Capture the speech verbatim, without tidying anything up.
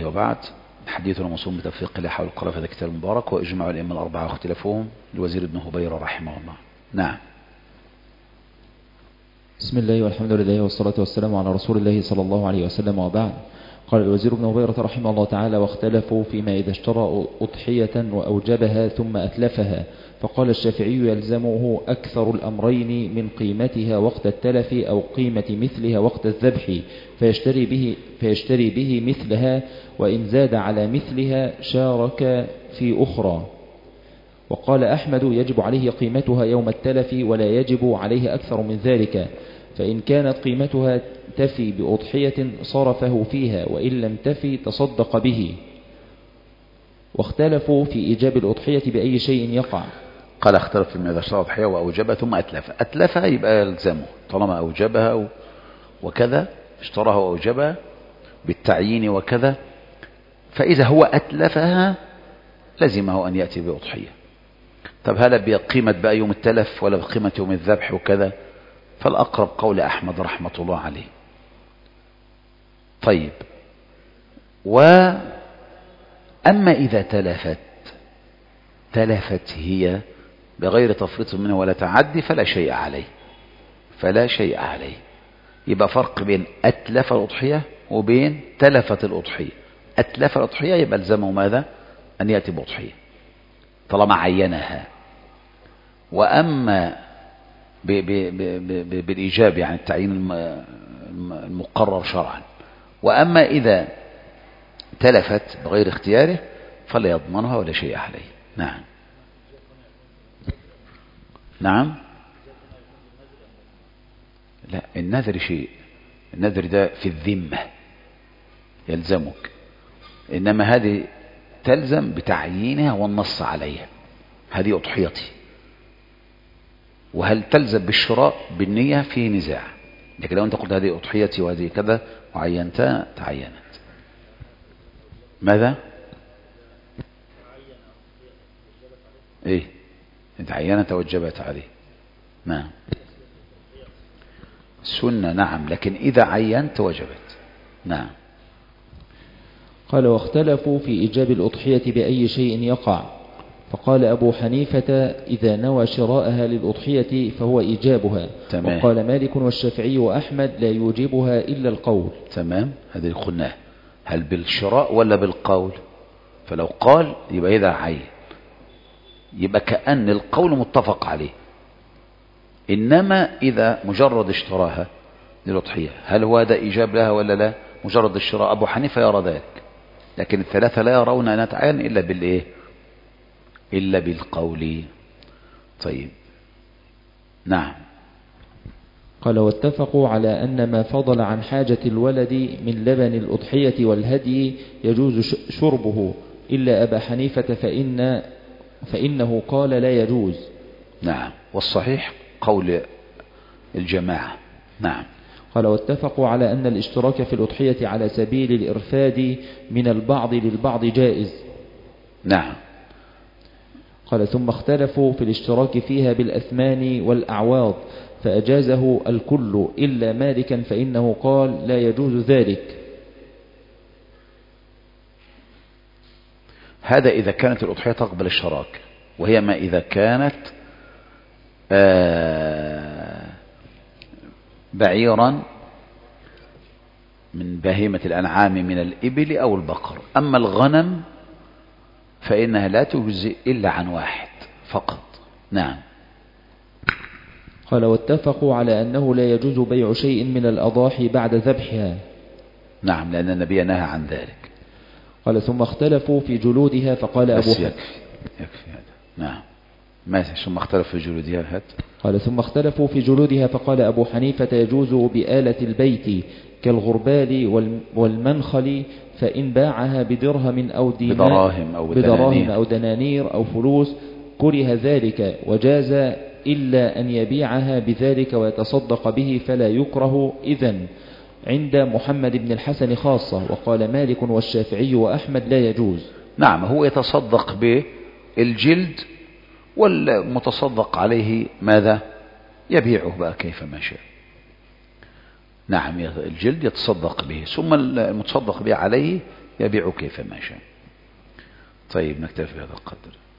وبعد. حديثنا موصول بتفريق الله حول القرآن في هذا الكتاب المبارك، وإجماع الأئمة الأربعة واختلافهم لوزير ابن هبيرة رحمه الله. نعم. بسم الله والحمد لله والصلاة والسلام على رسول الله صلى الله عليه وسلم، وبعد. قال الوزير ابن هبيرة رحمه الله تعالى: واختلفوا فيما إذا اشترى أضحية وأوجبها ثم أتلفها، فقال الشافعي: يلزمه أكثر الأمرين من قيمتها وقت التلف أو قيمة مثلها وقت الذبح، فيشتري به, فيشتري به مثلها، وإن زاد على مثلها شارك في أخرى. وقال أحمد: يجب عليه قيمتها يوم التلف ولا يجب عليه أكثر من ذلك، فإن كانت قيمتها تفي بأضحية صرفه فيها، وإن لم تفي تصدق به. واختلفوا في إيجاب الأضحية بأي شيء يقع. قال: اختلف في إذا اشترى أضحية وأوجبها ثم أتلفها. أتلفها يبقى يلزمه طالما أوجبها وكذا، اشتراها وأوجبها بالتعيين وكذا، فإذا هو أتلفها لزمه أن يأتي بأضحية. طب هل بقيمة بقى يوم التلف ولا بقيمة يوم الذبح وكذا؟ فالأقرب قول أحمد رحمة الله عليه. طيب، وأما إذا تلفت تلفت هي بغير تفريط منه ولا تعدي فلا شيء عليه، فلا شيء عليه. يبقى فرق بين أتلف الأضحية وبين تلفت الأضحية. أتلف الأضحية يبقى الزمه ماذا؟ أن يأتي بأضحية طالما عينها. وأما ب ب ب ب بالإيجاب يعني التعيين المقرر شرعا. وأما إذا تلفت بغير اختياره فلا يضمنها ولا شيء عليه. نعم. نعم. لا، النذر شيء، النذر ده في الذمة يلزمك، إنما هذه تلزم بتعيينها والنص عليها، هذه أضحيتي. وهل تلزم بالشراء بالنية فيه نزاع، لكن لو أنت قلت هذه أضحيتي وهذه كذا وعينتها تعينت. ماذا؟ إيه؟ تعينت وجبت عليه. نعم. سنة، نعم، لكن إذا عينت وجبت. نعم. قال: واختلفوا في إيجاب الأضحية بأي شيء يقع، فقال أبو حنيفة: إذا نوى شراءها للأضحية فهو إيجابها. تمام. وقال مالك والشافعي وأحمد: لا يوجبها إلا القول. تمام. هذه قلناه، هل بالشراء ولا بالقول؟ فلو قال يبقى إذا عين، يبقى كأن القول متفق عليه. إنما إذا مجرد اشتراها للأضحية هل هو هذا إيجاب لها ولا لا؟ مجرد الشراء أبو حنيفة يرى ذلك، لكن الثلاثة لا يرون أن تعين إلا بالإيه؟ إلا بالقول. طيب. نعم. قال: واتفقوا على أن ما فضل عن حاجة الولد من لبن الأضحية والهدي يجوز شربه، إلا أبا حنيفة فإن فإنه قال لا يجوز. نعم، والصحيح قول الجماعة. نعم. قال: واتفقوا على أن الاشتراك في الأضحية على سبيل الإرفاد من البعض للبعض جائز. نعم. قال: ثم اختلفوا في الاشتراك فيها بالأثمان والأعواض، فأجازه الكل إلا مالكا فإنه قال لا يجوز ذلك. هذا إذا كانت الأضحية تقبل الشراك، وهي ما إذا كانت آه بعيرا من بهيمة الأنعام من الإبل أو البقر. أما الغنم فإنها لا تجزئ إلا عن واحد فقط. نعم. قال: واتفقوا على أنه لا يجوز بيع شيء من الأضاحي بعد ذبحها. نعم، لأن النبي نهى عن ذلك. قال: ثم اختلفوا في جلودها، فقال أبو حنيفة يكفي. يكفي هذا. نعم. ماذا ثم اختلفوا في جلودها؟ هات. قال: ثم اختلفوا في جلودها، فقال أبو حنيفة يجوز بآلة البيت كالغربال والمنخل، فإن باعها بدرهم أو دينار بدراهم أو بدراهم أو دنانير أو فلوس كره ذلك، وجاز إلا أن يبيعها بذلك ويتصدق به فلا يكره إذن عند محمد بن الحسن خاصة. وقال مالك والشافعي وأحمد لا يجوز. نعم، هو يتصدق بالجلد، والمتصدق عليه ماذا؟ يبيعه بقى كيف ما شاء. نعم، الجلد يتصدق به، ثم المتصدق به عليه يبيع كيفما شاء. طيب نكتفي بهذا القدر.